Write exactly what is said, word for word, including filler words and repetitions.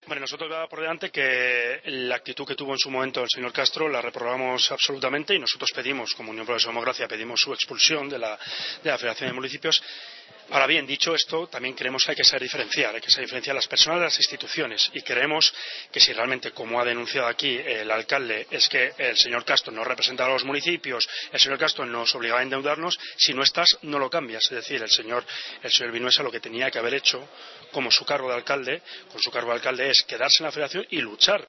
Bueno, nosotros va por delante que la actitud que tuvo en su momento el señor Castro la reprobamos absolutamente y nosotros pedimos, como Unión Progreso y Democracia, pedimos su expulsión de la, de la Federación de Municipios. Ahora bien, dicho esto, también creemos que hay que saber diferenciar, hay que saber diferenciar las personas de las instituciones y creemos que si realmente, como ha denunciado aquí el alcalde, es que el señor Castro no representa a los municipios, el señor Castro nos obligaba a endeudarnos, si no estás, no lo cambias. Es decir, el señor, el señor Vinuesa lo que tenía que haber hecho, como su cargo de alcalde, con su cargo de alcalde, es quedarse en la Federación y luchar